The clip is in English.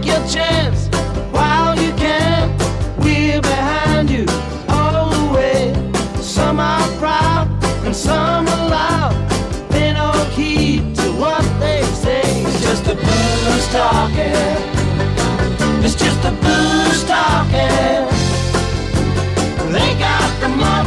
your chance while you can. We're behind you all the way. Some are proud and some are loud. They don't heed to what they say. It's just the blues talking. It's just the blues talking. They got the money.